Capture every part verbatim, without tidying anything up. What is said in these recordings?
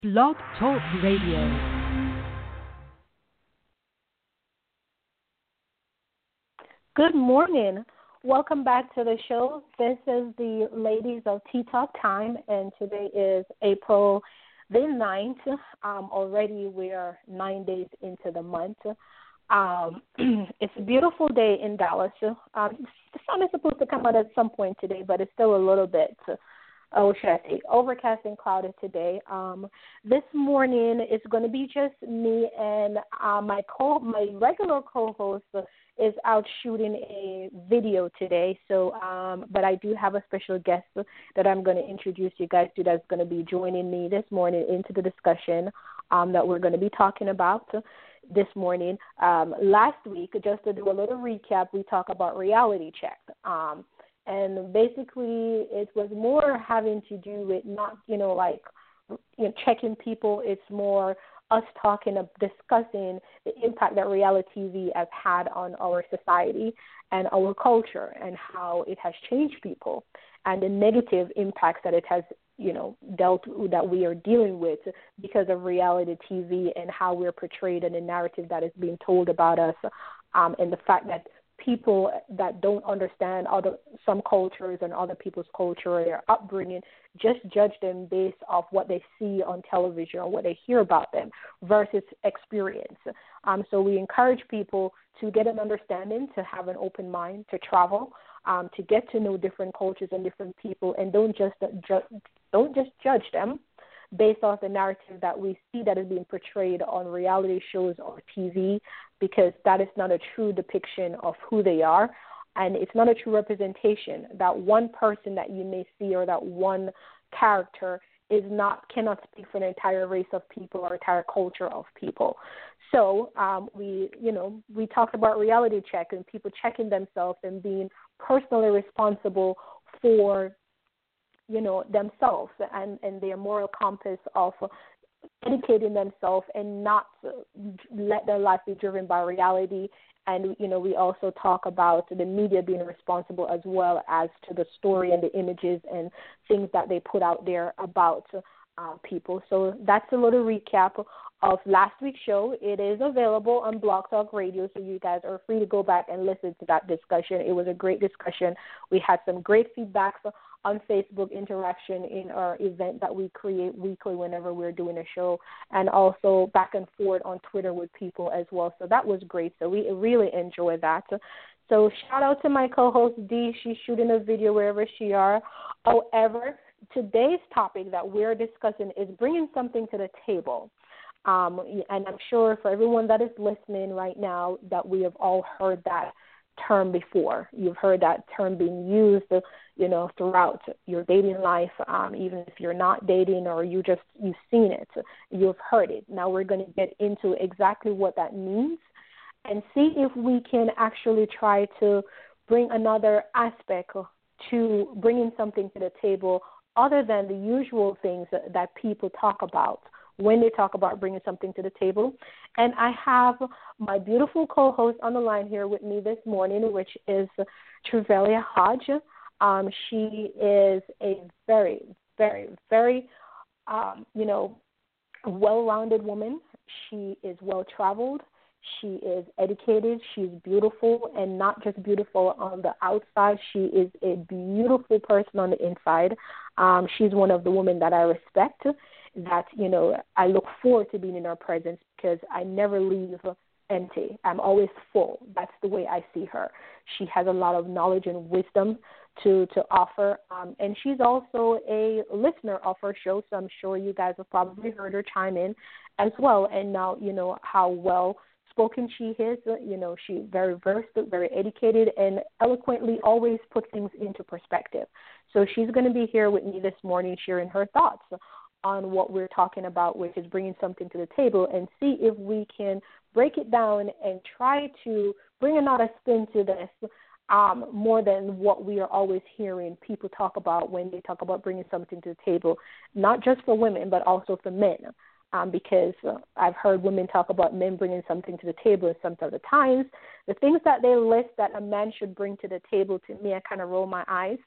Blog Talk Radio. Good morning. Welcome back to the show. This is the Ladies of Tea Talk time, and today is April the ninth. Um, already we are nine days into the month. Um, it's a beautiful day in Dallas. Um, the sun is supposed to come out at some point today, but it's still a little bit, oh, what should I say, overcast and clouded today. Um, this morning it's going to be just me and uh, my co my regular co-host is out shooting a video today. So, um, but I do have a special guest that I'm going to introduce you guys to that's going to be joining me this morning into the discussion um, that we're going to be talking about this morning. Um, last week, just to do a little recap, we talked about reality check. Um, and basically, it was more having to do with not, you know, like, you know, checking people. It's more us talking, of discussing the impact that reality T V has had on our society and our culture and how it has changed people and the negative impacts that it has, you know, dealt that we are dealing with because of reality T V and how we're portrayed and the narrative that is being told about us, um, and the fact that people that don't understand other some cultures and other people's culture or their upbringing just judge them based off what they see on television or what they hear about them versus experience. Um, so we encourage people to get an understanding, to have an open mind, to travel, um, to get to know different cultures and different people, and don't just ju- don't just judge them based off the narrative that we see that is being portrayed on reality shows or T V, because that is not a true depiction of who they are, and it's not a true representation. That one person that you may see or that one character is not cannot speak for an entire race of people or entire culture of people. So um, we, you know, we talked about reality check and people checking themselves and being personally responsible for, you know, themselves and, and their moral compass of educating themselves and not let their life be driven by reality. And, you know, we also talk about the media being responsible as well as to the story and the images and things that they put out there about uh, people. So that's a little recap of last week's show. It is available on Blog Talk Radio, so you guys are free to go back and listen to that discussion. It was a great discussion. We had some great feedback on Facebook interaction in our event that we create weekly whenever we're doing a show, and also back and forth on Twitter with people as well. So that was great. So we really enjoyed that. So shout out to my co-host Dee. She's shooting a video wherever she are. However, today's topic that we're discussing is bringing something to the table. Um, and I'm sure for everyone that is listening right now that we have all heard that term before. You've heard that term being used, you know, throughout your dating life, um, even if you're not dating or you just, you've seen it, you've heard it. Now we're going to get into exactly what that means and see if we can actually try to bring another aspect to bringing something to the table other than the usual things that, that people talk about when they talk about bringing something to the table. And I have my beautiful co-host on the line here with me this morning, which is Trevelia Hodge. Um, she is a very, very, very, um, you know, well-rounded woman. She is well-traveled. She is educated. She's beautiful, and not just beautiful on the outside. She is a beautiful person on the inside. Um, she's one of the women that I respect, that, you know, I look forward to being in her presence because I never leave empty. I'm always full. That's the way I see her. She has a lot of knowledge and wisdom to, to offer, um, and she's also a listener of her show, so I'm sure you guys have probably heard her chime in as well, and now you know how well spoken she is. You know, she's very versed, very educated, and eloquently always put things into perspective. So she's going to be here with me this morning sharing her thoughts on what we're talking about, which is bringing something to the table, and see if we can break it down and try to bring another spin to this, um, more than what we are always hearing people talk about when they talk about bringing something to the table, not just for women, but also for men. Um, because uh, I've heard women talk about men bringing something to the table, and some of the times the things that they list that a man should bring to the table, to me, I kind of roll my eyes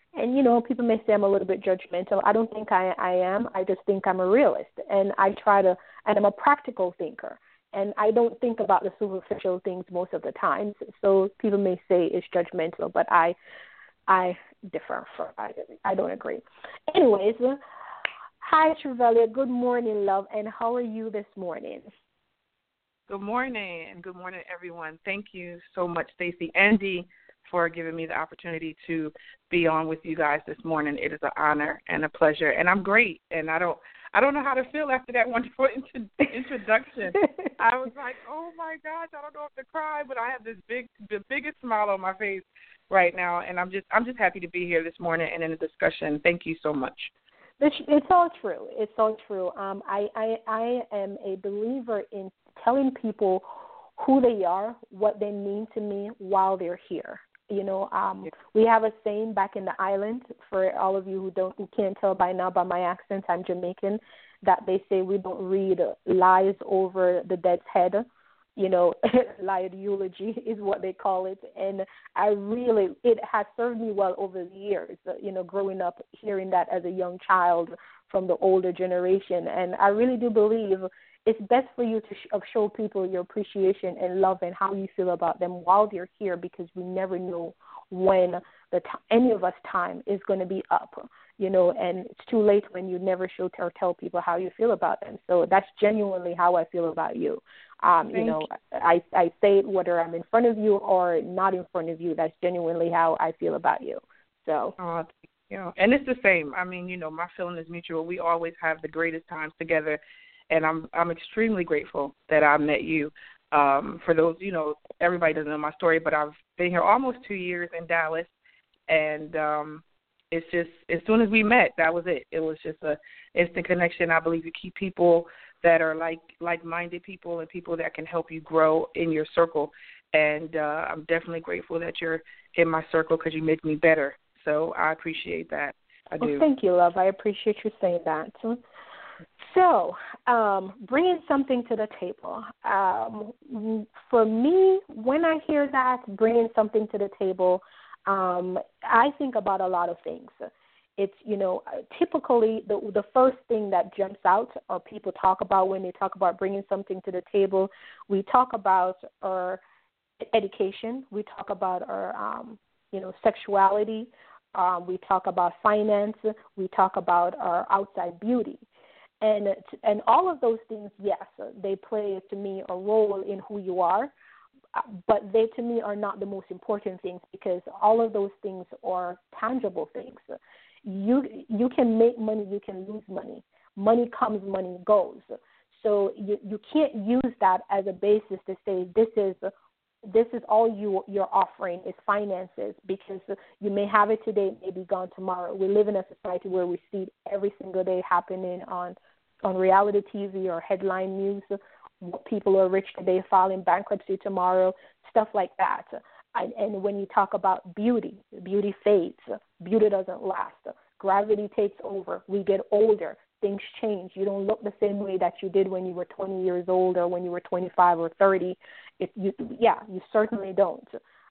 And, you know, people may say I'm a little bit judgmental. I don't think I, I am. I just think I'm a realist. And I try to, and I'm a practical thinker. And I don't think about the superficial things most of the time. So people may say it's judgmental, but I I differ. For, I, I don't agree. Anyways, hi, Trevelia. Good morning, love. And how are you this morning? Good morning, and good morning, everyone. Thank you so much, Stacey and Dee, for giving me the opportunity to be on with you guys this morning. It is an honor and a pleasure, and I'm great. And I don't, I don't know how to feel after that wonderful int- introduction. I was like, oh my gosh, I don't know if to cry, but I have this big, the biggest smile on my face right now, and I'm just, I'm just happy to be here this morning and in the discussion. Thank you so much. It's, it's all true. It's all true. Um, I, I, I am a believer in telling people who they are, what they mean to me while they're here. You know, um, we have a saying back in the island, for all of you who don't, who can't tell by now by my accent, I'm Jamaican, that they say we don't read lies over the dead's head. You know, lied eulogy is what they call it. And I really, it has served me well over the years, you know, growing up, hearing that as a young child from the older generation. And I really do believe it's best for you to sh- show people your appreciation and love and how you feel about them while they're here, because we never know when the t- any of us time is going to be up, you know, and it's too late when you never show or tell people how you feel about them. So that's genuinely how I feel about you. Um, you know, I, I say it whether I'm in front of you or not in front of you. That's genuinely how I feel about you. So. Oh, you know, and it's the same. I mean, you know, my feeling is mutual. We always have the greatest times together. And I'm I'm extremely grateful that I met you. Um, for those, you know, everybody doesn't know my story, but I've been here almost two years in Dallas, and um, it's just as soon as we met, that was it. It was just a instant connection. I believe you keep people that are like like-minded people and people that can help you grow in your circle. And uh, I'm definitely grateful that you're in my circle because you make me better. So I appreciate that. I do. Well, thank you, love. I appreciate you saying that. So, um, bringing something to the table. Um, for me, when I hear that, bringing something to the table, um, I think about a lot of things. It's, you know, typically the the first thing that jumps out or people talk about when they talk about bringing something to the table, we talk about our education, we talk about our, um, you know, sexuality, um, we talk about finance, we talk about our outside beauty. And and all of those things, yes, they play, to me, a role in who you are, but they, to me, are not the most important things, because all of those things are tangible things. You you can make money, you can lose money. Money comes, money goes. So you, you can't use that as a basis to say this is this is all you you're offering is finances, because you may have it today, it may be gone tomorrow. We live in a society where we see it every single day happening on on reality T V or headline news. People are rich today, filing bankruptcy tomorrow, stuff like that. And, and when you talk about beauty, beauty fades. Beauty doesn't last. Gravity takes over. We get older. Things change. You don't look the same way that you did when you were twenty years old or when you were twenty-five or thirty. If you, yeah, you certainly don't.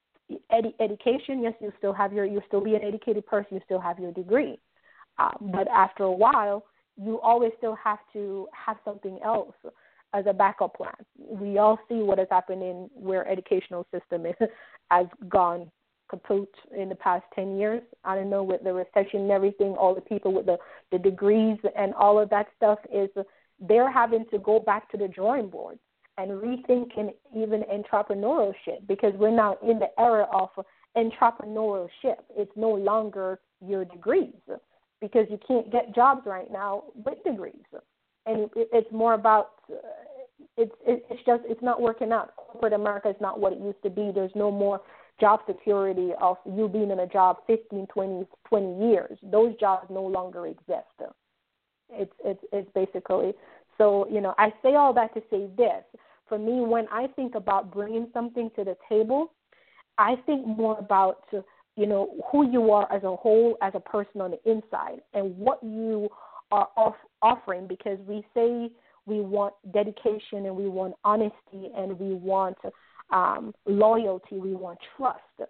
Edu- education, yes, you still have your, you still be an educated person. You still have your degree. Uh, but after a while, you always still have to have something else as a backup plan. We all see what has happened in where educational system is, has gone kaput in the past ten years. I don't know, with the recession and everything, all the people with the, the degrees and all of that stuff, is they're having to go back to the drawing board and rethinking even entrepreneurship, because we're now in the era of entrepreneurship. It's no longer your degrees, because you can't get jobs right now with degrees. And it, it's more about, uh, it's it's just, it's not working out. Corporate America is not what it used to be. There's no more job security of you being in a job fifteen, twenty, twenty years. Those jobs no longer exist. It's, it's, it's basically, so, you know, I say all that to say this. For me, when I think about bringing something to the table, I think more about, you know, who you are as a whole, as a person on the inside, and what you are off, offering, because we say we want dedication and we want honesty and we want um, loyalty, we want trust.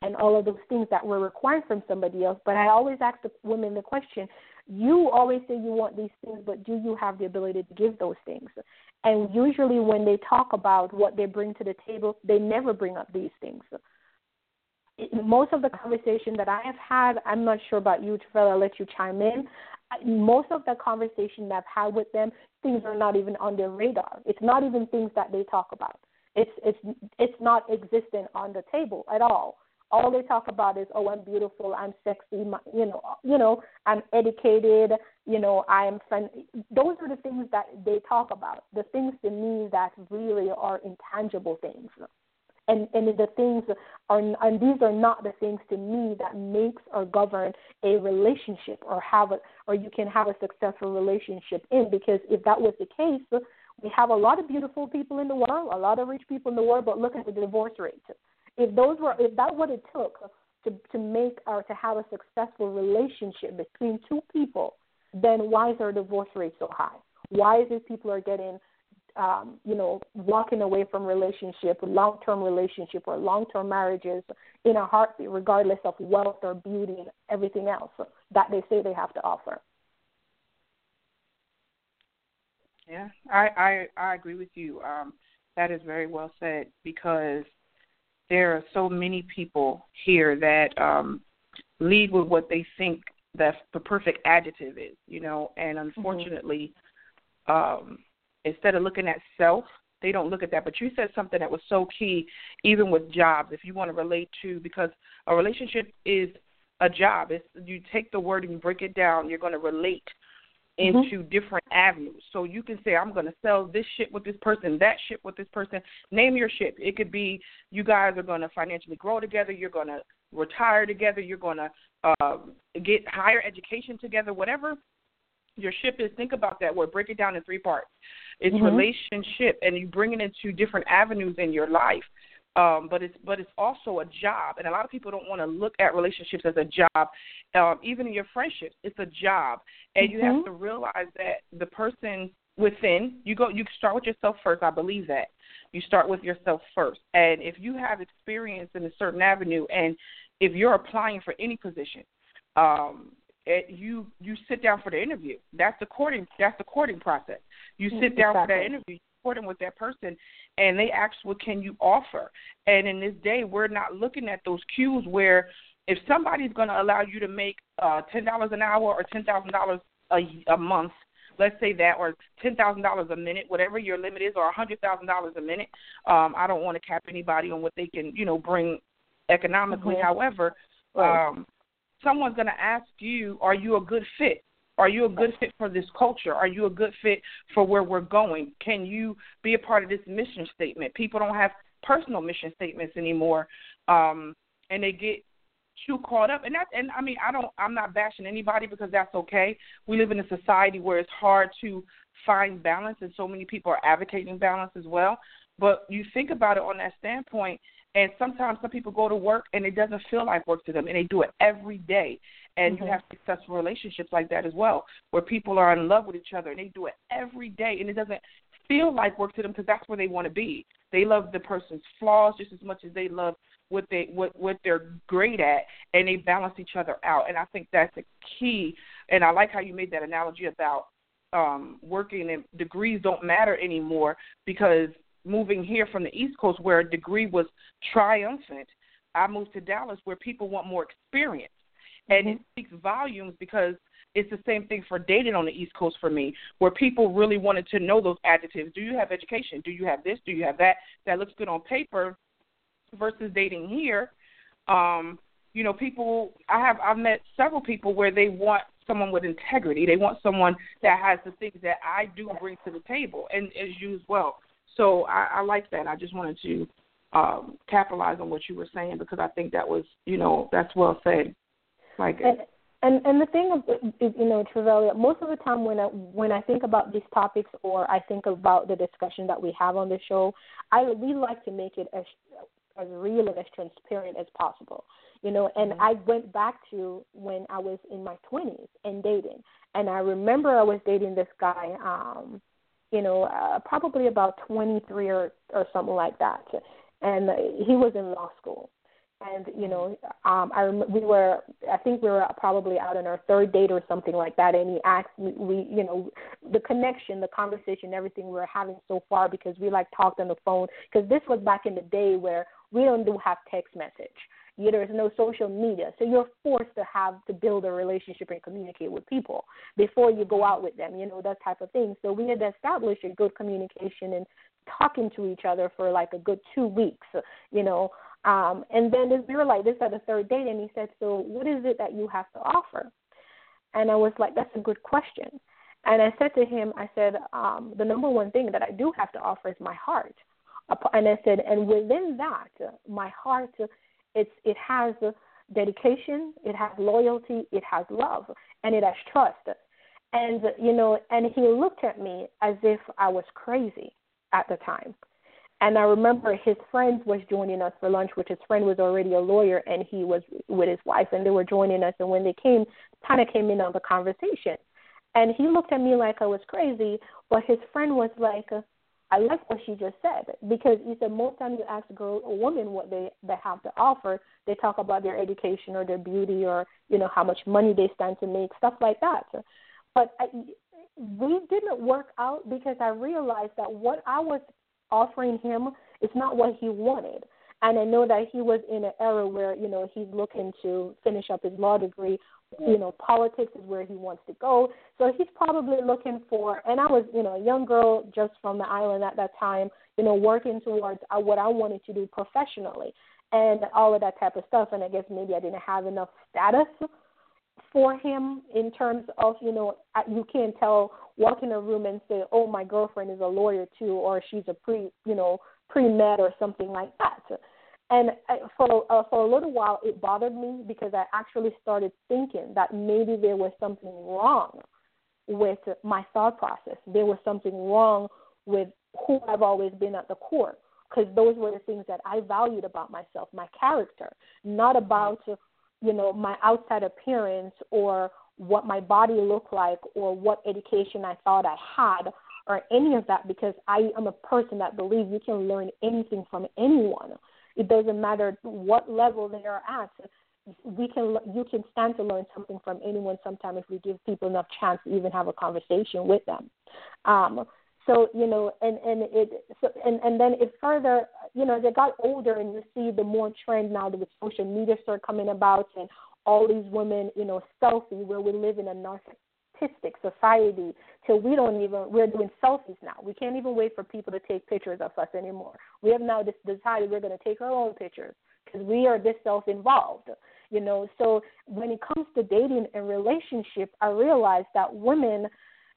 and all of those things that we're requiring from somebody else. But I always ask the women the question, you always say you want these things, but do you have the ability to give those things? And usually when they talk about what they bring to the table, they never bring up these things. Most of the conversation that I have had, I'm not sure about you, Trevella, I'll let you chime in. Most of the conversation that I've had with them, things are not even on their radar. It's not even things that they talk about. It's it's it's not existent on the table at all. All they talk about is, oh, I'm beautiful, I'm sexy, my, you know, you know, I'm educated, you know, I'm friendly. Those are the things that they talk about. The things to me that really are intangible things. And and the things are, and these are not the things to me that makes or govern a relationship or have a, or you can have a successful relationship in. Because if that was the case, we have a lot of beautiful people in the world, a lot of rich people in the world, but look at the divorce rate. If those were, if that what it took to to make or to have a successful relationship between two people, then why is our divorce rate so high? Why is it people are getting Um, you know, walking away from relationship, long-term relationship or long-term marriages in a heartbeat, regardless of wealth or beauty and everything else that they say they have to offer? Yeah, I, I, I agree with you. Um, that is very well said, because there are so many people here that um, lead with what they think that the perfect adjective is, you know, and unfortunately, mm-hmm. um, instead of looking at self, they don't look at that. But you said something that was so key, even with jobs, if you want to relate to, because a relationship is a job. It's, you take the word and you break it down, you're going to relate into mm-hmm. different avenues. So you can say, I'm going to sell this shit with this person, that shit with this person. Name your shit. It could be you guys are going to financially grow together, you're going to retire together, you're going to uh, get higher education together, whatever your ship is. Think about that word. Break it down in three parts. It's mm-hmm. relationship, and you bring it into different avenues in your life. Um, but it's but it's also a job, and a lot of people don't want to look at relationships as a job. Um, even in your friendships, it's a job, and mm-hmm. you have to realize that the person within you go. You start with yourself first. I believe that you start with yourself first, and if you have experience in a certain avenue, and if you're applying for any position, um, It, you you sit down for the interview. That's the courting. That's the courting process. You sit down exactly. for that interview, courting with that person, and they ask, "What can you offer?" And in this day, we're not looking at those cues where if somebody's going to allow you to make uh, ten dollars an hour or ten thousand dollars a month, let's say that, or ten thousand dollars a minute, whatever your limit is, or a hundred thousand dollars a minute. Um, I don't want to cap anybody on what they can, you know, bring economically. Mm-hmm. However. Right. Um, Someone's going to ask you, are you a good fit? Are you a good fit for this culture? Are you a good fit for where we're going? Can you be a part of this mission statement? People don't have personal mission statements anymore, um, and they get too caught up. And that, and I mean, I don't, I'm not bashing anybody, because that's okay. We live in a society where it's hard to find balance, and so many people are advocating balance as well. But you think about it on that standpoint, and sometimes some people go to work and it doesn't feel like work to them, and they do it every day. And mm-hmm. you have successful relationships like that as well, where people are in love with each other and they do it every day, and it doesn't feel like work to them, because that's where they want to be. They love the person's flaws just as much as they love what they what, what they're great at, and they balance each other out. And I think that's a key. And I like how you made that analogy about um, working, and degrees don't matter anymore, because moving here from the East Coast, where a degree was triumphant, I moved to Dallas, where people want more experience. And mm-hmm. it speaks volumes, because it's the same thing for dating on the East Coast for me, where people really wanted to know those adjectives. Do you have education? Do you have this? Do you have that? That looks good on paper, versus dating here. Um, you know, people, I have, I've met several people where they want someone with integrity. They want someone that has the things that I do bring to the table, and as you as well. So I, I like that. I just wanted to um, capitalize on what you were saying, because I think that was, you know, that's well said. Like and, and and the thing is, you know, Trevella, most of the time when I when I think about these topics, or I think about the discussion that we have on the show, I we like to make it as as real and as transparent as possible. You know, and mm-hmm. I went back to when I was in my twenties and dating, and I remember I was dating this guy. Um, you know, uh, probably about twenty-three or, or something like that. And uh, he was in law school. And, you know, um, I rem- we were, I think we were probably out on our third date or something like that. And he asked me, we, you know, the connection, the conversation, everything we were having so far, because we like talked on the phone, because this was back in the day where we don't do have text message. You, there's no social media. So you're forced to have to build a relationship and communicate with people before you go out with them, you know, that type of thing. So we had established a good communication and talking to each other for like a good two weeks, you know. Um, and then this, we were like this at the third date, and he said, so what is it that you have to offer? And I was like, that's a good question. And I said to him, I said, um, the number one thing that I do have to offer is my heart. And I said, and within that, my heart, it's, it has dedication, it has loyalty, it has love, and it has trust. And, you know, and he looked at me as if I was crazy at the time. And I remember his friend was joining us for lunch, which his friend was already a lawyer, and he was with his wife, and they were joining us. And when they came, kind of came in on the conversation. And he looked at me like I was crazy, but his friend was like, I like what she just said, because he said most times you ask a girl or woman what they, they have to offer, they talk about their education or their beauty or, you know, how much money they stand to make, stuff like that. But I, we didn't work out because I realized that what I was offering him is not what he wanted. And I know that he was in an era where, you know, he's looking to finish up his law degree. You know, politics is where he wants to go. So he's probably looking for, and I was, you know, a young girl just from the island at that time, you know, working towards what I wanted to do professionally and all of that type of stuff. And I guess maybe I didn't have enough status for him in terms of, you know, you can't tell, walk in a room and say, oh, my girlfriend is a lawyer too, or she's a pre, you know, pre-med or something like that. And for, uh, for a little while, it bothered me because I actually started thinking that maybe there was something wrong with my thought process. There was something wrong with who I've always been at the core, because those were the things that I valued about myself, my character, not about, you know, my outside appearance or what my body looked like or what education I thought I had or any of that, because I am a person that believes you can learn anything from anyone. It doesn't matter what level they are at. We can, you can stand to learn something from anyone sometime if we give people enough chance to even have a conversation with them. Um, so, you know, and, and it, so, and, and then it further, you know, they got older and you see the more trend now that with social media start coming about and all these women, you know, selfie, where we live in a narcissistic society till we don't even, we're doing selfies now. We can't even wait for people to take pictures of us anymore. We have now decided we're going to take our own pictures because we are this self-involved, you know. So when it comes to dating and relationship, I realize that women,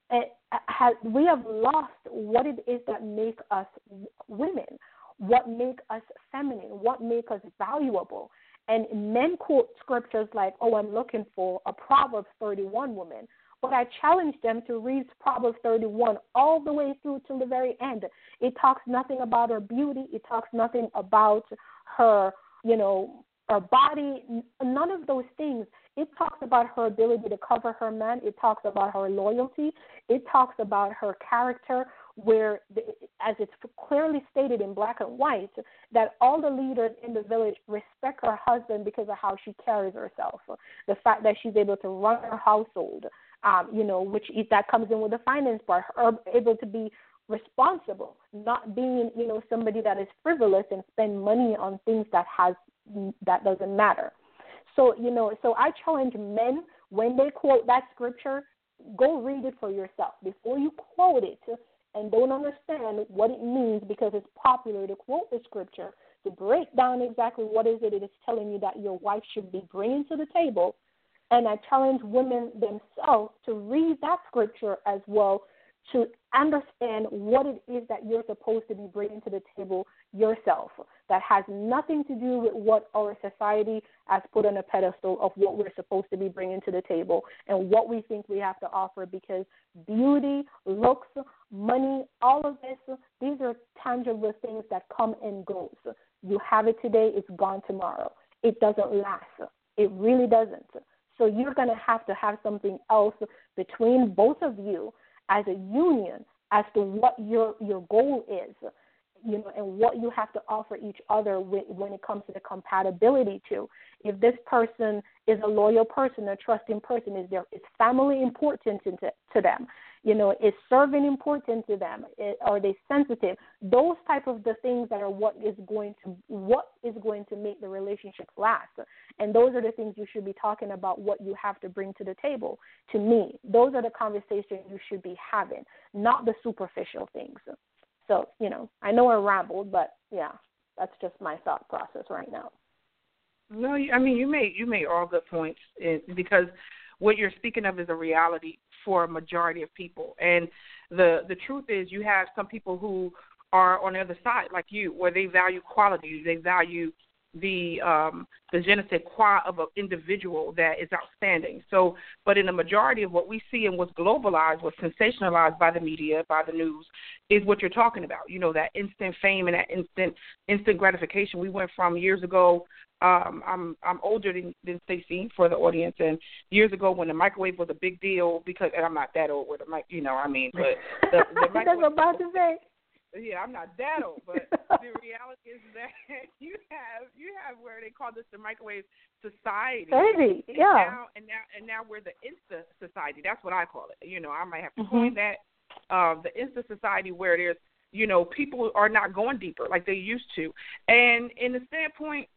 have, we have lost what it is that make us women, what make us feminine, what make us valuable. And men quote scriptures like, oh, I'm looking for a Proverbs thirty-one woman. But I challenge them to read Proverbs thirty-one all the way through to the very end. It talks nothing about her beauty. It talks nothing about her, you know, her body, none of those things. It talks about her ability to cover her man. It talks about her loyalty. It talks about her character, where, the, as it's clearly stated in black and white, that all the leaders in the village respect her husband because of how she carries herself, the fact that she's able to run her household, um, you know, which is, that comes in with the finance part, her able to be responsible, not being, you know, somebody that is frivolous and spend money on things that has that doesn't matter. So, you know, so I challenge men, when they quote that scripture, go read it for yourself before you quote it and don't understand what it means because it's popular to quote the scripture, to break down exactly what is it it is telling you that your wife should be bringing to the table. And I challenge women themselves to read that scripture as well, to understand what it is that you're supposed to be bringing to the table yourself, that has nothing to do with what our society has put on a pedestal of what we're supposed to be bringing to the table and what we think we have to offer, because beauty, looks, money, all of this, these are tangible things that come and goes. You have it today, it's gone tomorrow. It doesn't last. It really doesn't. So you're going to have to have something else between both of you as a union as to what your your goal is. you know, and what you have to offer each other when, when it comes to the compatibility to. If this person is a loyal person, a trusting person, is there, is family important to, to them? You know, is serving important to them? Are they sensitive? Those type of the things that are what is going to what is going to make the relationship last. And those are the things you should be talking about, what you have to bring to the table. To me, those are the conversations you should be having, not the superficial things. So, you know, I know I rambled, but yeah, that's just my thought process right now. No, I mean, you made you made all good points, because what you're speaking of is a reality for a majority of people. And the the truth is, you have some people who are on the other side, like you, where they value quality, they value the um, the je ne sais quoi of an individual that is outstanding. So, but in the majority of what we see and what's globalized, what's sensationalized by the media, by the news, is what you're talking about. You know, that instant fame and that instant instant gratification. We went from years ago. Um, I'm I'm older than, than Stacey, for the audience, and years ago when the microwave was a big deal, because and I'm not that old with the mic, you know, I mean, but the, the microwave. That's what I'm about to say. Yeah, I'm not that old, but the reality is that you have you have where they call this the microwave society. Baby, yeah. And now, and now and now we're the Insta society. That's what I call it. You know, I might have to coin mm-hmm. that. Uh, the Insta society, where there's, you know, people are not going deeper like they used to. And in the standpoint,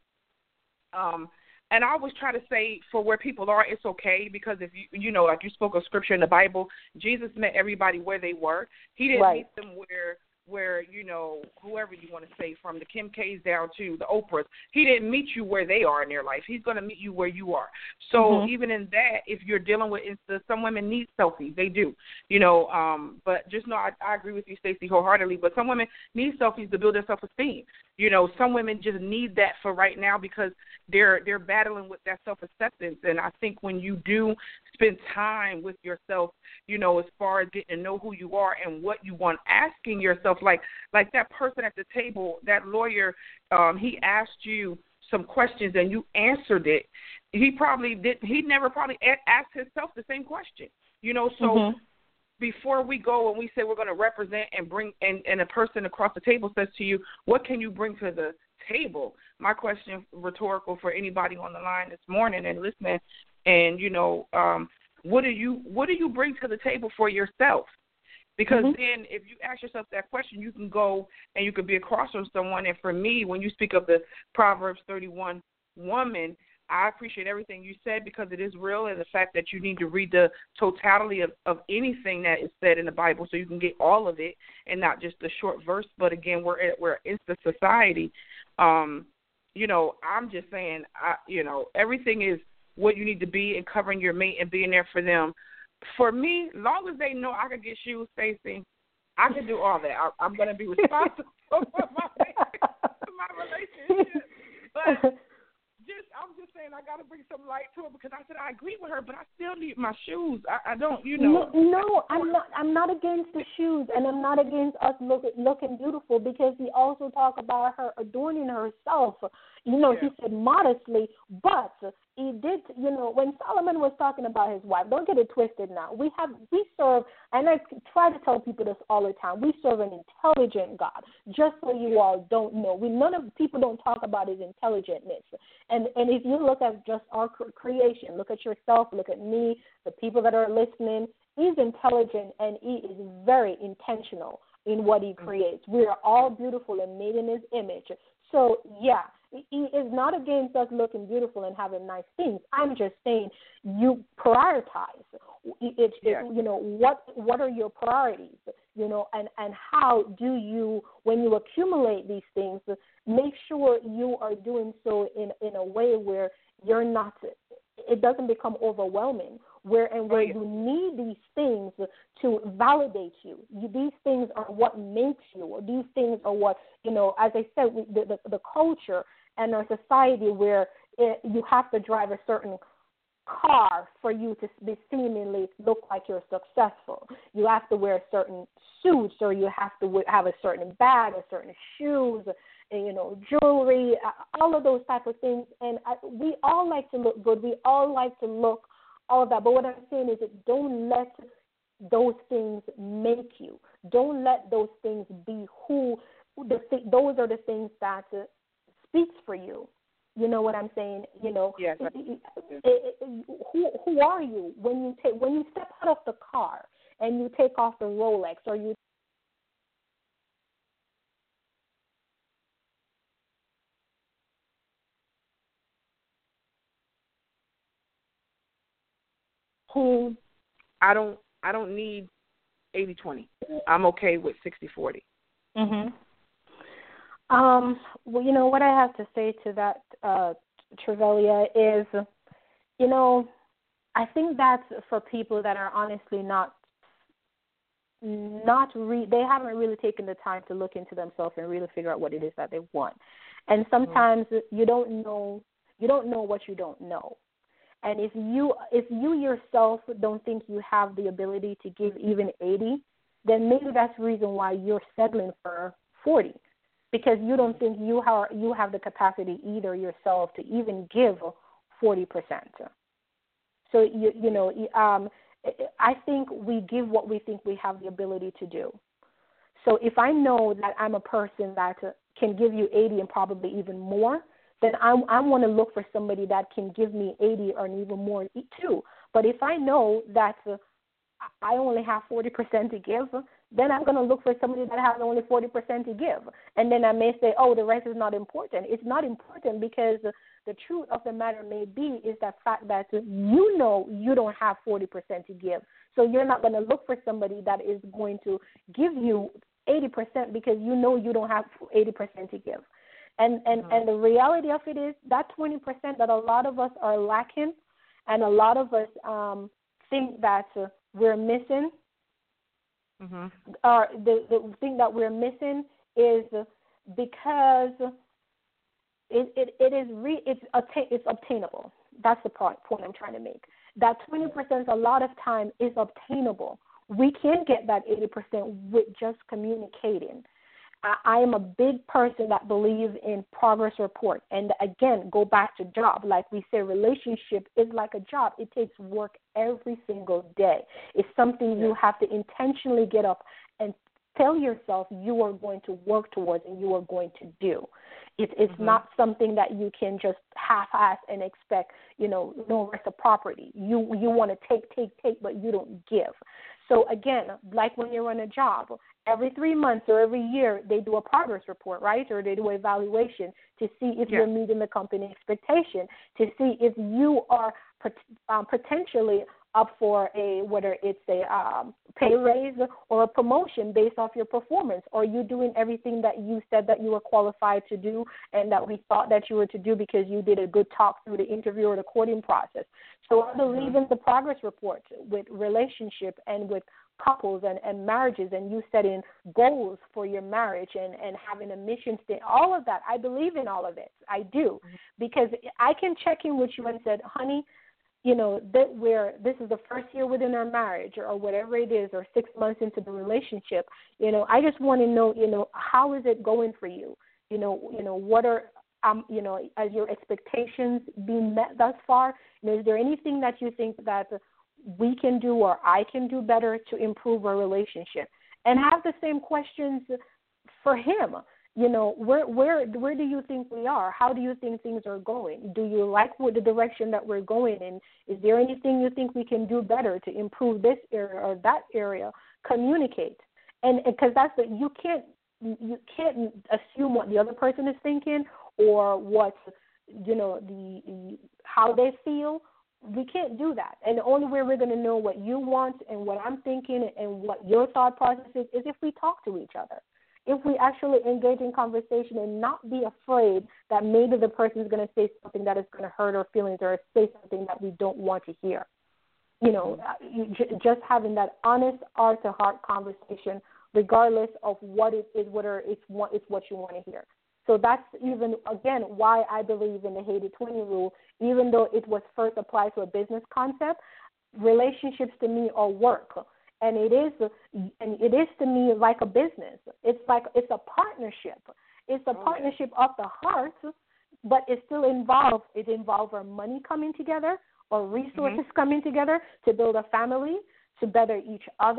um, and I always try to say, for where people are, it's okay, because if you, you know, like you spoke of scripture in the Bible, Jesus met everybody where they were. He didn't right. meet them where. where, you know, whoever you want to say, from the Kim K's down to the Oprahs, he didn't meet you where they are in their life. He's going to meet you where you are. So mm-hmm. even in that, if you're dealing with Insta, some women need selfies. They do, you know, um, but just know I, I agree with you, Stacey, wholeheartedly, but some women need selfies to build their self-esteem. You know, some women just need that for right now because they're they're battling with that self-acceptance. And I think when you do spend time with yourself, you know, as far as getting to know who you are and what you want, asking yourself, like like that person at the table, that lawyer, um, he asked you some questions and you answered it. He probably did. He never probably asked himself the same question. You know, so mm-hmm. before we go and we say we're going to represent and bring, and, and a person across the table says to you, what can you bring to the table? My question, rhetorical for anybody on the line this morning and listening, and you know, um, what do you what do you bring to the table for yourself? Because mm-hmm. then if you ask yourself that question, you can go and you could be across from someone. And for me, when you speak of the Proverbs thirty-one woman, I appreciate everything you said, because it is real, and the fact that you need to read the totality of, of anything that is said in the Bible so you can get all of it and not just the short verse. But again, we're at, we're in the society. Um, you know, I'm just saying, I, you know, everything is what you need to be and covering your mate and being there for them. For me, long as they know I can get shoes, Stacey, I can do all that. I, I'm going to be responsible for my, for my relationship. But just, I'm just saying I got to bring some light to it, because I said I agree with her, but I still need my shoes. I, I don't, you know. No, no, I'm not. I'm not against the shoes, and I'm not against us look, looking beautiful, because he also talked about her adorning herself. You know, yeah. He said modestly, but he did, you know, when Solomon was talking about his wife, don't get it twisted now. We have, we serve, and I try to tell people this all the time, we serve an intelligent God, just so you all don't know. We, none of people don't talk about his intelligentness. And, and if you look at just our creation, look at yourself, look at me, the people that are listening, he's intelligent and he is very intentional in what he creates. We are all beautiful and made in his image. So, yeah, he is not against us looking beautiful and having nice things. I'm just saying you prioritize. It, yeah. it, you know, what what are your priorities, you know, and, and how do you, when you accumulate these things, make sure you are doing so in, in a way where you're not, it doesn't become overwhelming, where and where you need these things to validate you. you. These things are what makes you. These things are what, you know, as I said, the, the, the culture and our society where it, you have to drive a certain car for you to be seemingly look like you're successful. You have to wear certain suits, or you have to have a certain bag, or certain shoes, and, you know, jewelry, all of those type of things. And I, we all like to look good. We all like to look all of that. But what I'm saying is that don't let those things make you. Don't let those things be who the th- those are the things that uh, speaks for you. You know what I'm saying? You know, yes, it, it, it, it, who who are you when you take when you step out of the car and you take off the Rolex or you who I don't I don't need eighty twenty. I'm okay with sixty forty. Mhm. Um, well, you know what I have to say to that, uh, Trevelia, is, you know, I think that's for people that are honestly not, not re- they haven't really taken the time to look into themselves and really figure out what it is that they want. And sometimes mm-hmm. you don't know, you don't know what you don't know. And if you, if you yourself don't think you have the ability to give even eighty, then maybe that's the reason why you're settling for forty. Because you don't think you have, you have the capacity either yourself to even give forty percent. So, you, you know, um, I think we give what we think we have the ability to do. So if I know that I'm a person that can give you eighty and probably even more, then I, I want to look for somebody that can give me eighty or even more too. But if I know that uh, I only have forty percent to give, then I'm going to look for somebody that has only forty percent to give. And then I may say, oh, the rest is not important. It's not important because the truth of the matter may be is that fact that you know you don't have forty percent to give. So you're not going to look for somebody that is going to give you eighty percent because you know you don't have eighty percent to give. And, and, mm-hmm. and the reality of it is that twenty percent that a lot of us are lacking and a lot of us um, think that uh, we're missing, mm-hmm. or the, the thing that we're missing is because it, it, it is re, it's, attain, it's obtainable. That's the point, point I'm trying to make. That twenty percent a lot of time is obtainable. We can get that eighty percent with just communicating. I am a big person that believes in progress report. And again, go back to job. Like we say, relationship is like a job. It takes work every single day. It's something you have to intentionally get up and tell yourself you are going to work towards and you are going to do. It, it's mm-hmm. not something that you can just half-ass and expect, you know, no reciprocity. You, you want to take, take, take, but you don't give. So again, like when you're on a job, every three months or every year they do a progress report, right? Or they do an evaluation to see if yeah. you're meeting the company expectation, to see if you are um, potentially up for a, whether it's a um, pay raise or a promotion based off your performance. Or you doing everything that you said that you were qualified to do and that we thought that you were to do because you did a good talk through the interview or the courting process. So I believe in the progress report with relationship and with couples and, and marriages and you setting goals for your marriage and, and having a mission statement, all of that. I believe in all of it. I do. Because I can check in with you and said, honey, you know, that we're, this is the first year within our marriage or whatever it is, or six months into the relationship, you know, I just want to know, you know, how is it going for you? You know, you know, what are, um, you know, as your expectations being met thus far? You know, is there anything that you think that we can do or I can do better to improve our relationship? And have the same questions for him. You know, where where where do you think we are? How do you think things are going? Do you like what the direction that we're going in? Is there anything you think we can do better to improve this area or that area? Communicate, and because that's the, you can't you can't assume what the other person is thinking or what, you know, the how they feel. We can't do that. And the only way we're going to know what you want and what I'm thinking and what your thought process is is if we talk to each other. If we actually engage in conversation and not be afraid that maybe the person is going to say something that is going to hurt our feelings or say something that we don't want to hear. You know, just having that honest heart-to-heart conversation, regardless of what it is, whether it's what, it's what you want to hear. So that's even, again, why I believe in the eighty twenty rule. Even though it was first applied to a business concept, relationships to me are work. And it is, and it is to me like a business. It's like it's a partnership. It's a partnership of the heart, but it still involves it involves our money coming together or resources mm-hmm. coming together to build a family, to better each other,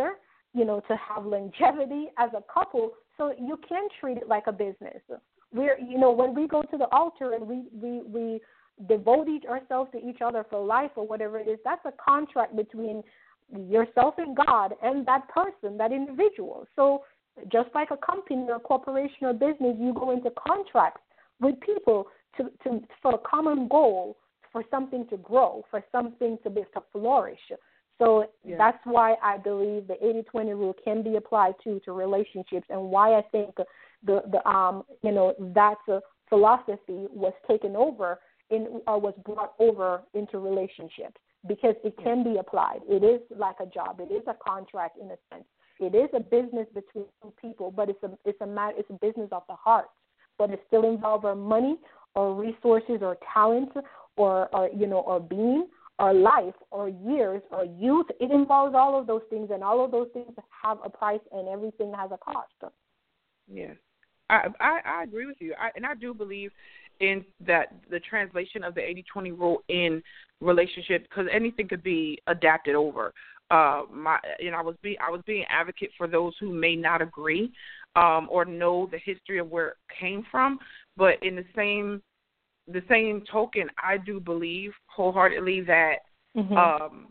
you know, to have longevity as a couple. So you can treat it like a business. We're, you know, when we go to the altar and we, we, we devote each ourselves to each other for life or whatever it is, that's a contract between yourself and God and that person, that individual. So just like a company or corporation or business, you go into contracts with people to, to for a common goal, for something to grow, for something to be to flourish. So yeah. that's why I believe the eighty twenty rule can be applied to to relationships, and why I think the the um you know that uh, philosophy was taken over in or was brought over into relationships, because it can be applied. It is like a job. It is a contract in a sense. It is a business between two people, but it's a it's a matter, it's a business of the heart. But it still involves our money, or resources, or talent, or or you know, or being, or life, or years, or youth. It involves all of those things, and all of those things have a price, and everything has a cost. Yes, I I, I agree with you, I, and I do believe in that the translation of the eighty twenty rule in relationships, because anything could be adapted over. Uh, my, you know, I was being I was being advocate for those who may not agree um, or know the history of where it came from, but in the same the same token, I do believe wholeheartedly that mm-hmm. um,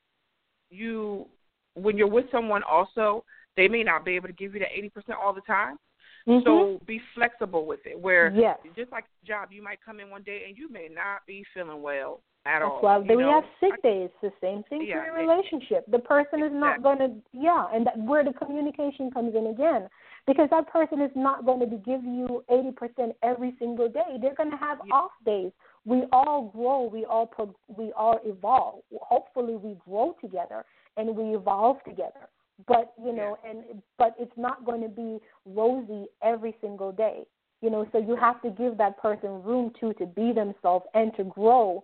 you, when you're with someone, also they may not be able to give you the eighty percent all the time. Mm-hmm. So be flexible with it. Where yes. just like a job, you might come in one day and you may not be feeling well at That's all. why you we know? have sick I, days. The same thing yeah, for your relationship. The person is exactly. not going to, yeah, and that, where the communication comes in again, because that person is not going to be give you eighty percent every single day. They're going to have yeah. off days. We all grow. We all pro, we all evolve. Hopefully, we grow together and we evolve together. But you know, yeah. and but it's not going to be rosy every single day. You know, so you have to give that person room to to be themselves and to grow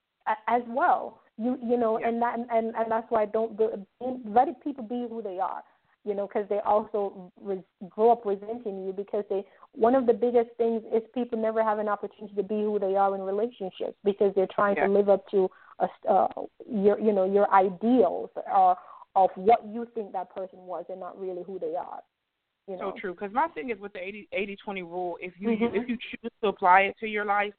as well. You you know, yeah. and that and, and that's why I don't let people be who they are. You know, because they also res, grow up resenting you, because they one of the biggest things is people never have an opportunity to be who they are in relationships, because they're trying yeah. to live up to a, uh, your you know your ideals or of what you think that person was, and not really who they are. You know? So true. Because my thing is with the eighty twenty rule, if you mm-hmm. if you choose to apply it to your life,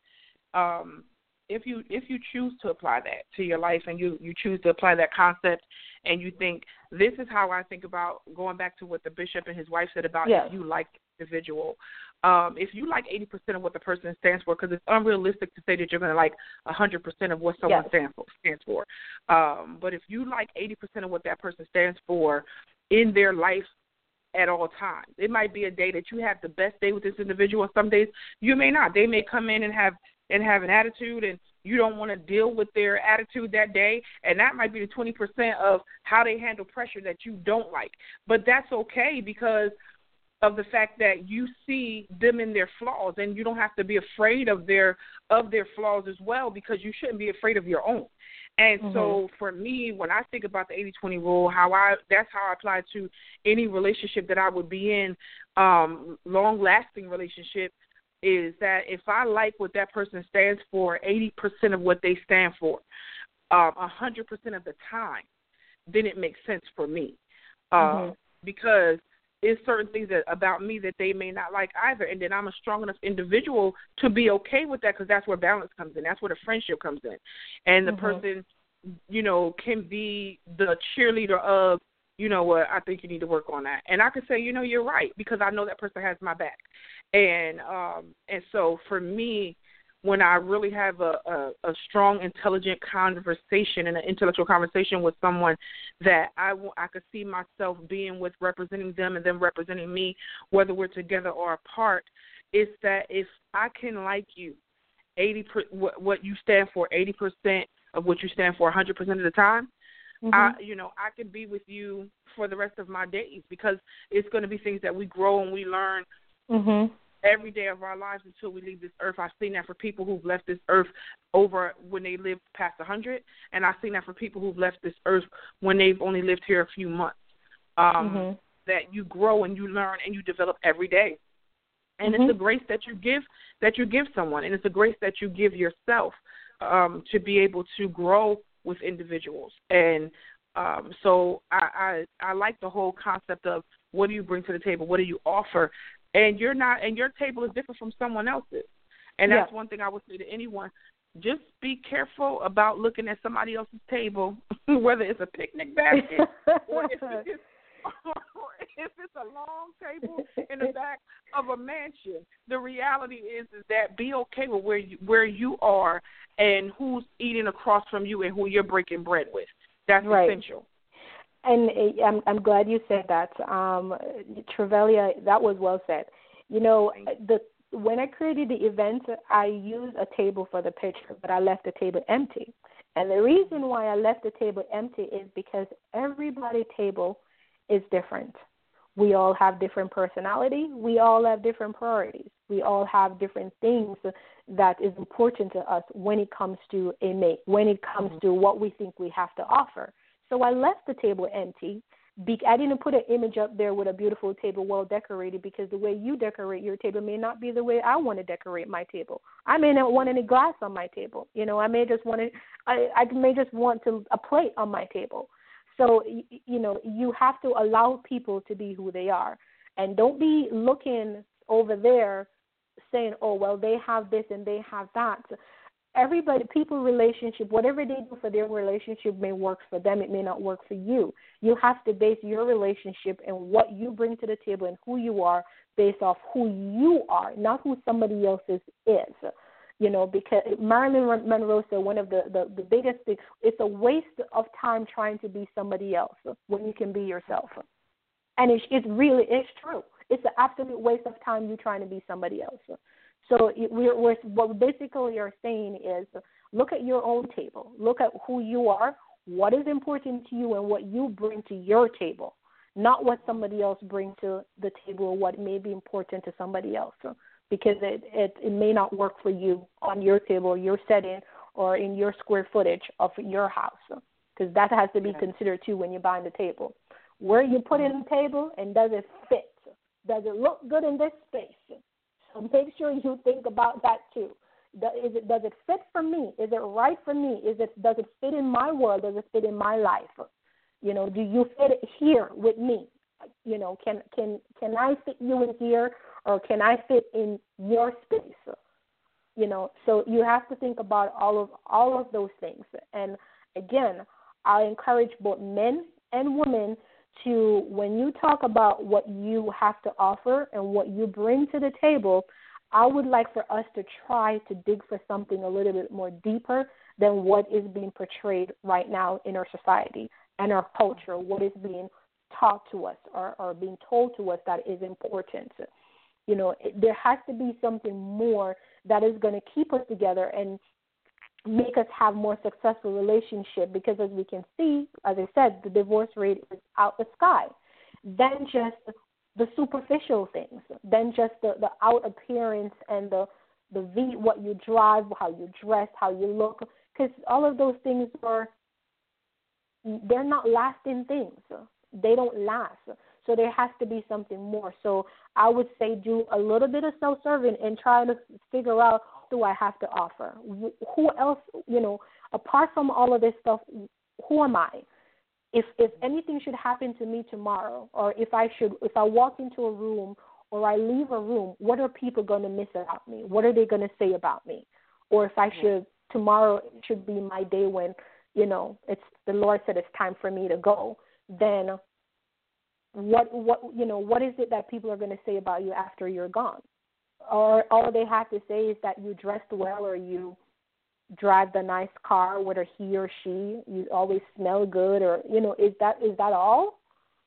um, if you if you choose to apply that to your life, and you, you choose to apply that concept, and you think, this is how I think about, going back to what the bishop and his wife said about yes. if you like the individual. Um, if you like eighty percent of what the person stands for, because it's unrealistic to say that you're going to like one hundred percent of what someone yes. stands for. Stands for. Um, but if you like eighty percent of what that person stands for in their life at all times, it might be a day that you have the best day with this individual. Some days you may not. They may come in and have and have an attitude, and you don't want to deal with their attitude that day, and that might be the twenty percent of how they handle pressure that you don't like. But that's okay, because of the fact that you see them in their flaws, and you don't have to be afraid of their of their flaws as well, because you shouldn't be afraid of your own. And mm-hmm. so for me, when I think about the eighty twenty rule, how I that's how I apply it to any relationship that I would be in, um, long-lasting relationship, is that if I like what that person stands for, eighty percent of what they stand for, um, one hundred percent of the time, then it makes sense for me. Uh, mm-hmm. Because there's certain things that, about me that they may not like either, and then I'm a strong enough individual to be okay with that, because that's where balance comes in. That's where the friendship comes in. And the mm-hmm. person, you know, can be the cheerleader of, you know what, I think you need to work on that. And I could say, you know, you're right, because I know that person has my back. And um, and so for me, when I really have a, a, a strong, intelligent conversation and an intellectual conversation with someone that I, I could see myself being with, representing them and them representing me, whether we're together or apart, is that if I can like you, eighty per, what, what you stand for, eighty percent of what you stand for one hundred percent of the time, mm-hmm. I, you know, I could be with you for the rest of my days, because it's going to be things that we grow and we learn mm-hmm. every day of our lives until we leave this earth. I've seen that for people who've left this earth over when they lived past one hundred, and I've seen that for people who've left this earth when they've only lived here a few months. Um, mm-hmm. That you grow and you learn and you develop every day. And mm-hmm. it's a grace that you give that you give someone, and it's a grace that you give yourself um, to be able to grow with individuals. And Um, so I, I I like the whole concept of what do you bring to the table, what do you offer, and you're not, and your table is different from someone else's, and that's yeah. one thing I would say to anyone. Just be careful about looking at somebody else's table, whether it's a picnic basket or if it's, or if it's a long table in the back of a mansion. The reality is is that be okay with where you, where you are and who's eating across from you and who you're breaking bread with. That's right. essential. And I'm, I'm glad you said that. Um, Trevelia, that was well said. You know, the when I created the event, I used a table for the picture, but I left the table empty. And the reason why I left the table empty is because everybody's table is different. We all have different personality. We all have different priorities. We all have different things that is important to us when it comes to a mate, when it comes mm-hmm. to what we think we have to offer. So I left the table empty. I didn't put an image up there with a beautiful table well decorated because the way you decorate your table may not be the way I want to decorate my table. I may not want any glass on my table. You know, I may just want to, I, I may just want to, a plate on my table. So, you know, you have to allow people to be who they are. And don't be looking over there saying, oh, well, they have this and they have that. Everybody, people relationship, whatever they do for their relationship may work for them. It may not work for you. You have to base your relationship and what you bring to the table and who you are based off who you are, not who somebody else's is. You know, because Marilyn Monroe said one of the, the, the biggest things, it's a waste of time trying to be somebody else when you can be yourself. And it's, it's really, it's true. It's an absolute waste of time you trying to be somebody else. So we're, we're, what basically you're saying is look at your own table. Look at who you are, what is important to you, and what you bring to your table, not what somebody else brings to the table or what may be important to somebody else, because it, it, it may not work for you on your table, your setting, or in your square footage of your house, because that has to be considered too when you're buying the table. Where you put in the table and does it fit? Does it look good in this space? So make sure you think about that too. Is it, does it fit for me? Is it right for me? Is it, does it fit in my world? Does it fit in my life? You know, do you fit here with me? You know, can can can I fit you in here, or can I fit in your space? You know, so you have to think about all of all of those things. And again, I encourage both men and women to, when you talk about what you have to offer and what you bring to the table, I would like for us to try to dig for something a little bit more deeper than what is being portrayed right now in our society and our culture, what is being taught to us or, or being told to us that is important. You know, it, there has to be something more that is going to keep us together and make us have more successful relationship, because as we can see, as I said, the divorce rate is out the sky. Then just the superficial things, then just the, the out appearance and the, the V, what you drive, how you dress, how you look, because all of those things are, they're not lasting things. They don't last. So there has to be something more. So I would say do a little bit of self-serving and try to figure out, do I have to offer? Who else, you know, apart from all of this stuff, who am I? If if anything should happen to me tomorrow, or if I should, if I walk into a room or I leave a room, what are people going to miss about me? What are they going to say about me? Or if I should, tomorrow should be my day when, you know, it's the Lord said it's time for me to go, then what what you know, what is it that people are going to say about you after you're gone? Or all they have to say is that you dressed well, or you drive the nice car, whether he or she, you always smell good, or, you know, is that is that all?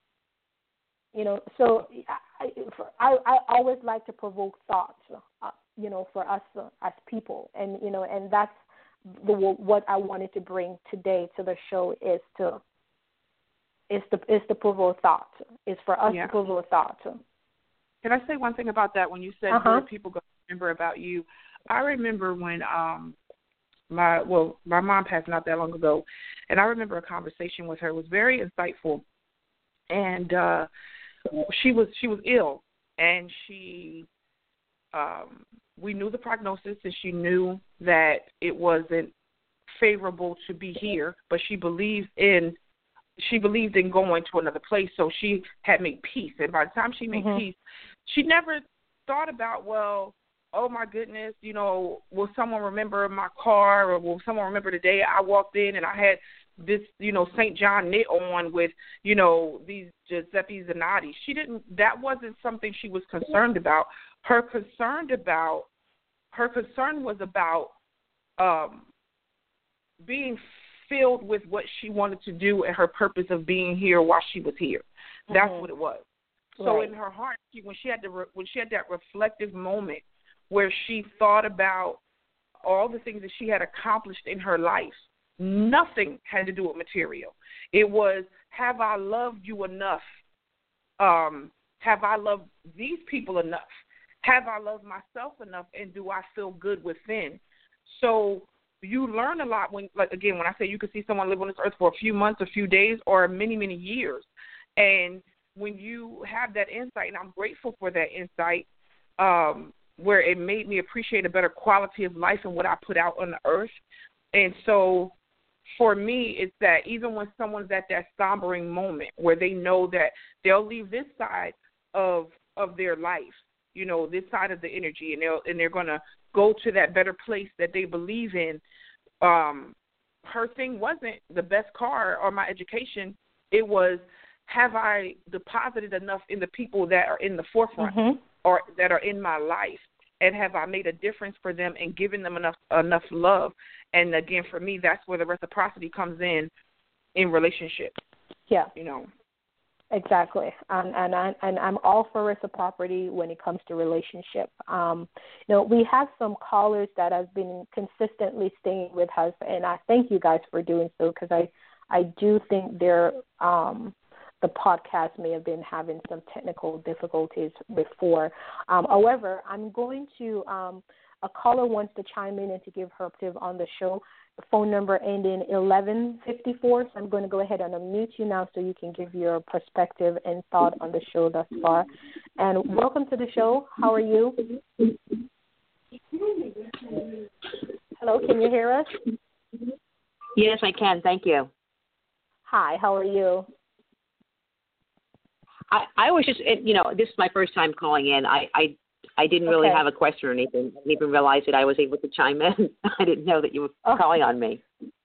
You know, so I, I, I always like to provoke thoughts, uh, you know, for us uh, as people. And, you know, and that's the, what I wanted to bring today to the show is to, is to, is to provoke thought, is for us yeah. to provoke thought. Can I say one thing about that? When you said uh-huh. what people going to remember about you, I remember when um my well my mom passed not that long ago, and I remember a conversation with her. It was very insightful, and uh, she was she was ill, and she um, we knew the prognosis, and she knew that it wasn't favorable to be here, but she believes in she believed in going to another place, so she had made peace. And by the time she made mm-hmm. peace, she never thought about, well, oh, my goodness, you know, will someone remember my car, or will someone remember the day I walked in and I had this, you know, Saint John knit on with, you know, these Giuseppe Zanotti. She didn't, that wasn't something she was concerned about. Her concerned about, her concern was about um, being filled with what she wanted to do and her purpose of being here while she was here. That's mm-hmm. what it was. So right. in her heart, she, when she had the, when she had that reflective moment where she thought about all the things that she had accomplished in her life, nothing had to do with material. It was, have I loved you enough? Um, have I loved these people enough? Have I loved myself enough? And do I feel good within? So you learn a lot when, like, again, when I say you could see someone live on this earth for a few months, a few days, or many, many years. And when you have that insight, and I'm grateful for that insight, um, where it made me appreciate a better quality of life and what I put out on the earth. And so for me, it's that even when someone's at that sombering moment where they know that they'll leave this side of of their life, you know, this side of the energy, and they'll and they're gonna go to that better place that they believe in. Um, her thing wasn't the best car or my education. It was, have I deposited enough in the people that are in the forefront mm-hmm. or that are in my life? And have I made a difference for them and given them enough enough love? And again, for me, that's where the reciprocity comes in in relationships. Yeah, you know, exactly. And and I and I'm all for reciprocity when it comes to relationship. Um, you know, we have some callers that have been consistently staying with us, and I thank you guys for doing so, because I I do think they're um. the podcast may have been having some technical difficulties before. Um, however, I'm going to, um, a caller wants to chime in and to give her perspective on the show. The phone number ending eleven fifty-four, so I'm going to go ahead and unmute you now so you can give your perspective and thought on the show thus far. And welcome to the show. How are you? Hello, can you hear us? Yes, I can. Thank you. Hi, how are you? I, I was just, you know, this is my first time calling in. I, I, I didn't really okay. have a question or anything. I didn't even realize that I was able to chime in. I didn't know that you were oh. calling on me.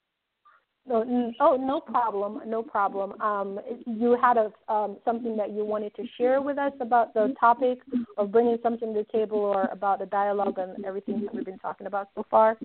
No, oh, no problem, no problem. Um, you had a um, something that you wanted to share with us about the topic of bringing something to the table, or about the dialogue and everything that we've been talking about so far?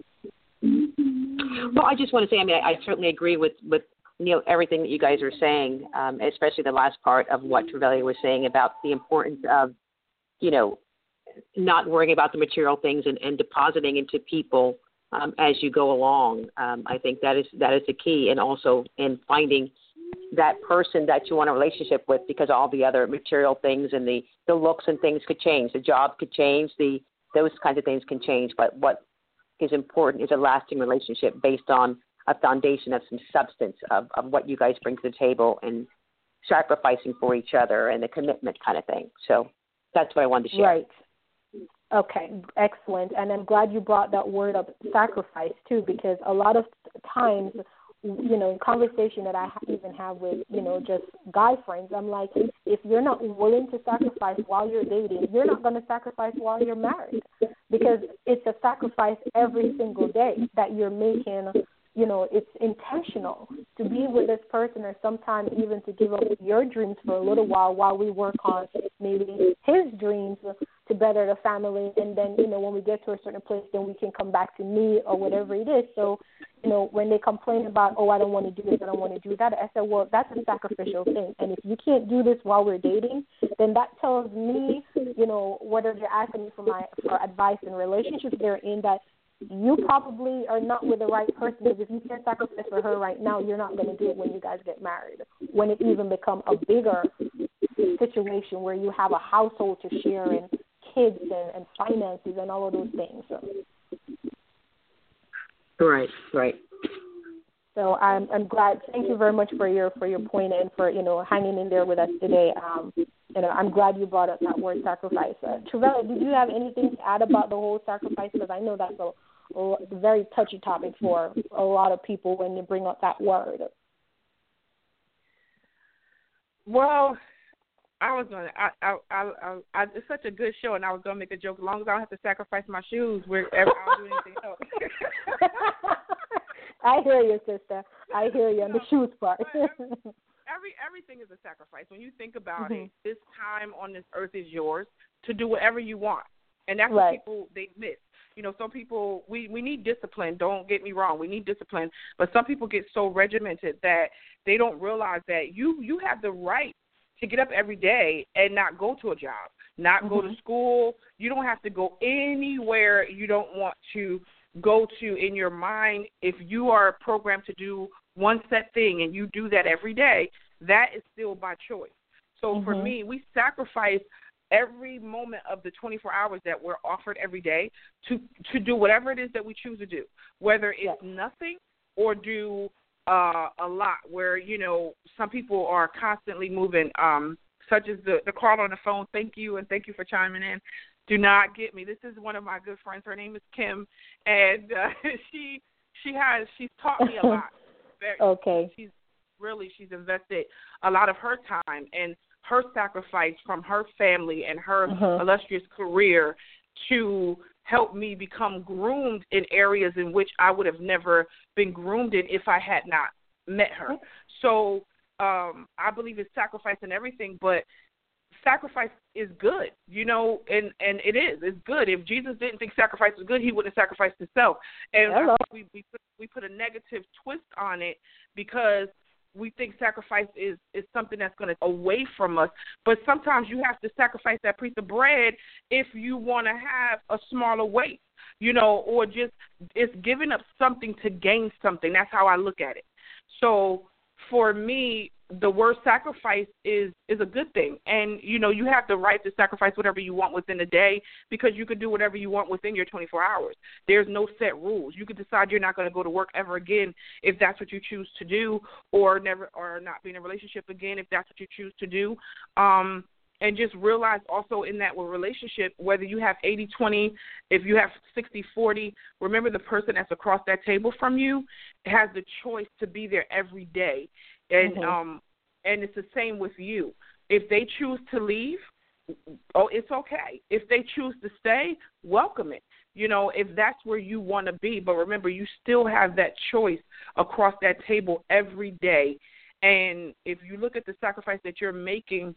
Well, I just want to say, I mean, I, I certainly agree with, with you know, everything that you guys are saying, um, especially the last part of what Trevelya was saying about the importance of, you know, not worrying about the material things and, and depositing into people um, as you go along. Um, I think that is that is the key, and also in finding that person that you want a relationship with, because all the other material things and the, the looks and things could change. The job could change. The those kinds of things can change. But what is important is a lasting relationship based on a foundation of some substance of, of what you guys bring to the table and sacrificing for each other and the commitment kind of thing. So that's what I wanted to share. Right. Okay, excellent. And I'm glad you brought that word up, sacrifice, too, because a lot of times, you know, in conversation that I even have with, you know, just guy friends, I'm like, if you're not willing to sacrifice while you're dating, you're not going to sacrifice while you're married, because it's a sacrifice every single day that you're making. You know, it's intentional to be with this person, or sometimes even to give up your dreams for a little while while we work on maybe his dreams to better the family. And then, you know, when we get to a certain place, then we can come back to me or whatever it is. So, you know, when they complain about, oh, I don't want to do this, I don't want to do that, I said, well, that's a sacrificial thing. And if you can't do this while we're dating, then that tells me, you know, whether you're asking me for my for advice in relationships they're in, that you probably are not with the right person, because if you can't sacrifice for her right now, you're not going to do it when you guys get married, when it even becomes a bigger situation where you have a household to share and kids and, and finances and all of those things. So. Right, right. So I'm I'm glad. Thank you very much for your for your point and for, you know, hanging in there with us today. Um, you know, I'm glad you brought up that word sacrifice. Uh, Trevelya, did you have anything to add about the whole sacrifice? Because I know that's a, a very touchy topic for a lot of people when you bring up that word. Well, I was gonna. I, I, I, I, I, it's such a good show, and I was gonna make a joke. As long as I don't have to sacrifice my shoes, wherever I'll do anything else. I hear you, sister. I hear you on the shoes part. every everything is a sacrifice. When you think about mm-hmm. it, this time on this earth is yours to do whatever you want, and that's right. what people they miss. You know, some people we we need discipline. Don't get me wrong, we need discipline, but some people get so regimented that they don't realize that you you have the right to get up every day and not go to a job, not mm-hmm. go to school. You don't have to go anywhere you don't want to go to in your mind. If you are programmed to do one set thing and you do that every day, that is still by choice. So mm-hmm. for me, we sacrifice every moment of the twenty-four hours that we're offered every day to, to do whatever it is that we choose to do, whether it's yes. nothing or do Uh, a lot where, you know, some people are constantly moving, um, such as the, the caller on the phone. Thank you, and thank you for chiming in. Do not get me. This is one of my good friends. Her name is Kim, and uh, she she has she's taught me a lot. Very, okay. She's really she's invested a lot of her time and her sacrifice from her family and her uh-huh. illustrious career to help me become groomed in areas in which I would have never been groomed in if I had not met her. So um, I believe in sacrifice and everything, but sacrifice is good, you know, and, and it is. It's good. If Jesus didn't think sacrifice was good, he wouldn't have sacrificed himself. And I think we, we, put, we put a negative twist on it because we think sacrifice is, is something that's going to away from us. But sometimes you have to sacrifice that piece of bread if you want to have a smaller weight, you know, or just it's giving up something to gain something. That's how I look at it. So for me, the word sacrifice is, is a good thing. And, you know, you have the right to sacrifice whatever you want within a day because you can do whatever you want within your twenty-four hours. There's no set rules. You could decide you're not going to go to work ever again if that's what you choose to do, or never, or not be in a relationship again if that's what you choose to do. Um, and just realize also in that relationship, whether you have eighty twenty, if you have sixty forty, remember the person that's across that table from you has the choice to be there every day. And mm-hmm. um, and it's the same with you. If they choose to leave, oh, it's okay. If they choose to stay, welcome it. You know, if that's where you want to be. But remember, you still have that choice across that table every day. And if you look at the sacrifice that you're making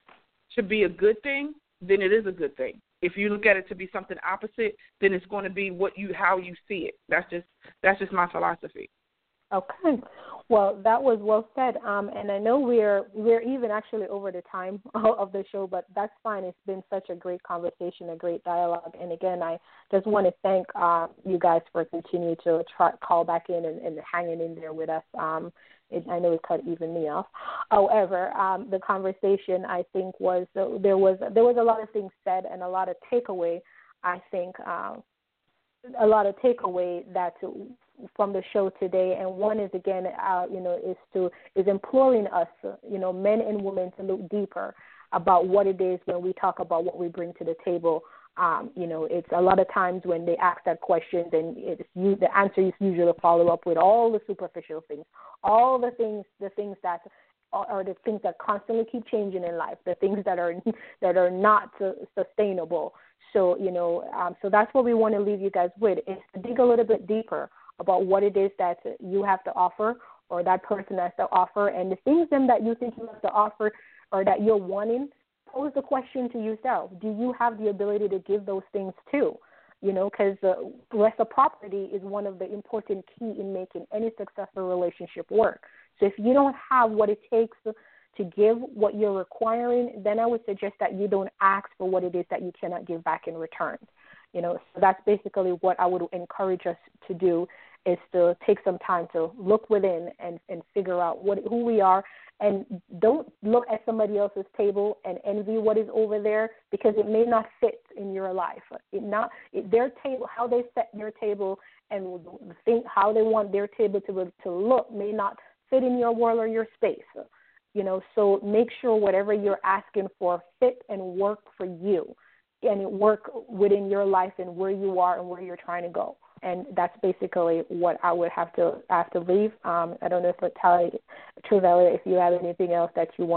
to be a good thing, then it is a good thing. If you look at it to be something opposite, then it's going to be what you how you see it. That's just that's just my philosophy. Okay. Well, that was well said. Um, and I know we're we're even actually over the time of the show, but that's fine. It's been such a great conversation, a great dialogue. And again, I just want to thank uh, you guys for continuing to try, call back in and, and hanging in there with us. Um, it, I know it cut even me off. However, um, the conversation I think was uh, there was there was a lot of things said and a lot of takeaway. I think uh, a lot of takeaway that. From the show today, and one is again, uh, you know, is to is imploring us, you know, men and women to look deeper about what it is when we talk about what we bring to the table. Um, you know, it's a lot of times when they ask that question, then it's you, the answer is usually follow up with all the superficial things, all the things, the things that are the things that constantly keep changing in life, the things that are that are not sustainable. So, you know, um, so that's what we want to leave you guys with, is to dig a little bit deeper about what it is that you have to offer or that person has to offer, and the things then that you think you have to offer or that you're wanting, pose the question to yourself. Do you have the ability to give those things too? You know, because uh, reciprocity is one of the important key in making any successful relationship work. So if you don't have what it takes to, to give what you're requiring, then I would suggest that you don't ask for what it is that you cannot give back in return. You know, so that's basically what I would encourage us to do, is to take some time to look within and, and figure out what who we are, and don't look at somebody else's table and envy what is over there, because it may not fit in your life. It not it, their table, how they set their table and think how they want their table to to look may not fit in your world or your space. You know, so make sure whatever you're asking for fit and work for you, and it work within your life and where you are and where you're trying to go. And that's basically what I would have to have to leave. Um, I don't know if Tali, Truvella, if you have anything else that you want to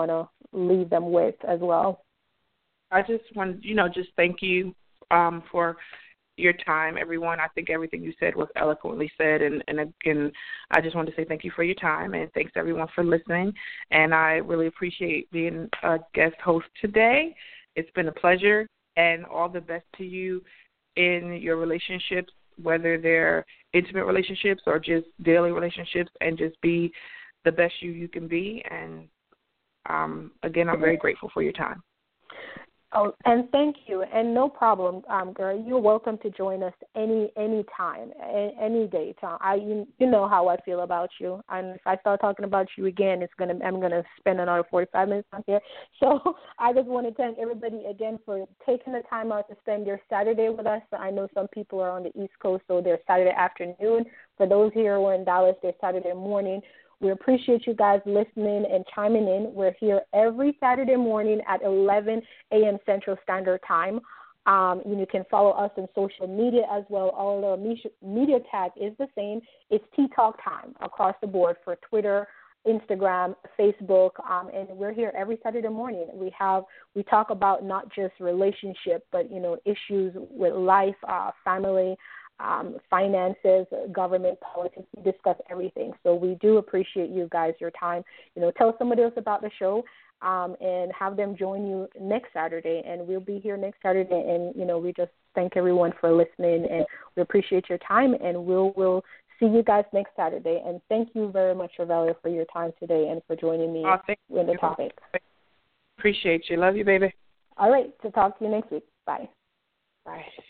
leave them with as well. I just want, you know, just thank you um, for your time, everyone. I think everything you said was eloquently said, and, and again, I just want to say thank you for your time, and thanks everyone for listening, and I really appreciate being a guest host today. It's been a pleasure, and all the best to you in your relationships, whether they're intimate relationships or just daily relationships, and just be the best you you can be, and um, again, I'm very grateful for your time. Oh, and thank you, and no problem, um, girl. You're welcome to join us any any time, any day. Tom. I you, you know how I feel about you, and if I start talking about you again, it's gonna I'm gonna spend another forty-five minutes on here. So I just want to thank everybody again for taking the time out to spend your Saturday with us. I know some people are on the East Coast, so they're Saturday afternoon. For those here who are in Dallas, they're Saturday morning. We appreciate you guys listening and chiming in. We're here every Saturday morning at eleven a.m. Central Standard Time. Um, you can follow us on social media as well. All our media tag is the same. It's Tea Talk Time across the board for Twitter, Instagram, Facebook, um, and we're here every Saturday morning. We have we talk about not just relationship, but you know issues with life, uh, family. Um, finances, government, politics, we discuss everything. So we do appreciate you guys, your time. You know, tell somebody else about the show um, and have them join you next Saturday. And we'll be here next Saturday. And, you know, we just thank everyone for listening, and we appreciate your time. And we'll, we'll see you guys next Saturday. And thank you very much, Revelia, for your time today and for joining me oh, in the topic. Appreciate you. Love you, baby. All right. To talk to you next week. Bye. Bye.